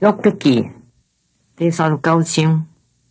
约笔记第39章。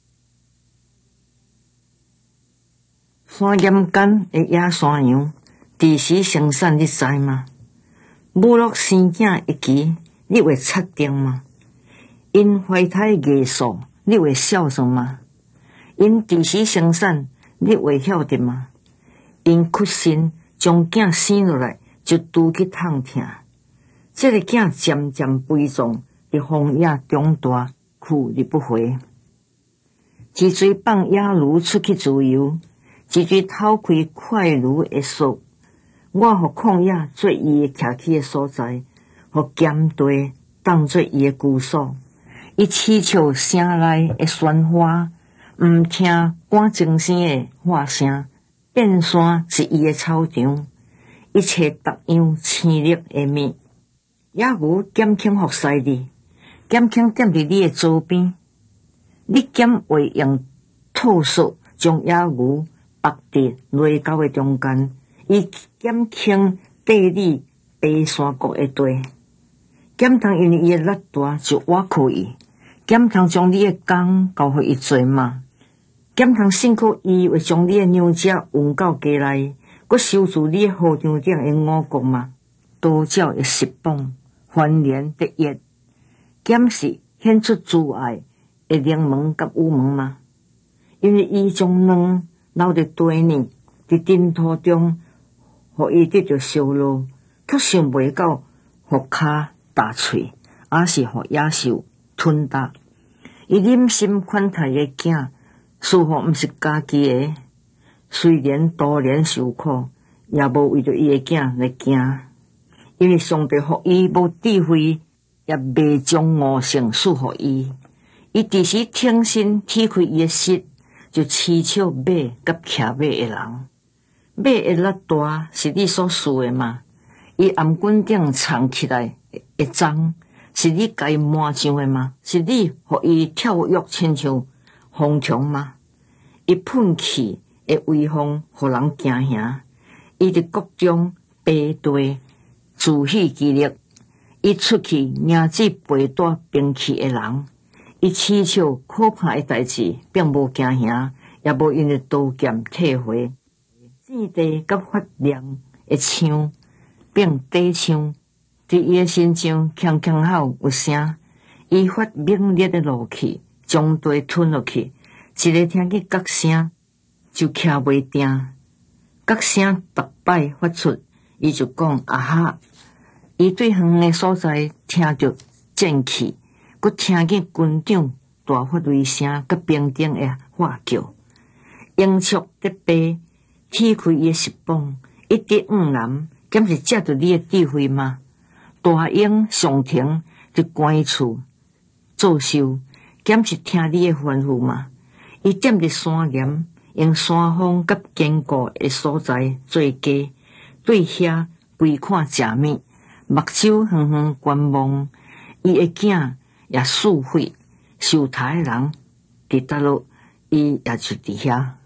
山岩间的野山羊，伫时生产，你知吗？母鹿生囝一期，你会确定吗？因怀胎艺术，你会孝顺吗？因伫时生产，你会晓得吗？因屈身将囝生落来，就拄去痛疼。这个囝渐渐悲壮，伫荒野中大，去日不回。一嘴放野驴出去自由，一嘴偷开快驴的锁。我互旷野做伊徛起的所在，互咸地当做伊的居所。伊饲笑城内的喧哗，毋听赶精神的喊声。变山是伊的草场，伊找逐样生力的物。野牛减轻服侍你，减轻踮伫你的左边。你减会用吐丝将野牛绑伫犁沟的中间，伊减轻缀你爬山谷的地。减通因为伊的力大就挖苦伊，减通将你的工交互伊做嘛。减通辛苦伊会将你的娘家运到家内，佮收住你的河场顶的五谷嘛。多鸟的翅膀，繁连得叶，减是显出慈爱的灵门甲羽毛吗？因为伊将卵留伫地里，伫尘土中，互伊得到烧落，却想袂到互骹打喙，也是互野兽吞踏。伊忍心款待的囝，似乎毋是家己的，虽然多年受苦，也无为着伊的囝来惊。因为上帝互伊无智慧，也未将悟性赐互伊。伊伫时挺身踢开伊的膝，就饲笑马甲骑马的人。马的力大是你所赐的吗？伊颔棍顶藏起来的章，是你家己满上的吗？是你互伊跳跃亲像风强吗？伊喷气的威风，互人惊吓。伊伫国中爬地，自喜其力。伊出去迎接背带兵器的人。伊饲笑可怕的代志，并无惊吓，也无因为刀剑退回。战地甲发亮的枪，并底枪，伫伊的身上锵锵吼有声。伊发猛烈的怒气，将地吞落去。一个听见角声，就徛袂定。角声逐摆发出，伊就讲啊哈！伊对远的所在听着剑气，佮听见军长大发雷声，佮兵丁的喊叫。鹰速得飞，踢开伊的翅膀，一直往南，敢是借着你的智慧吗？大鹰上庭伫关厝作秀，敢是听你的吩咐吗？伊踮伫山岩，用山峰甲坚固的所在做家，对遐围看食物，目睭远远观望。伊的囝也死毁，受杀的人伫倒落，伊也就伫遐。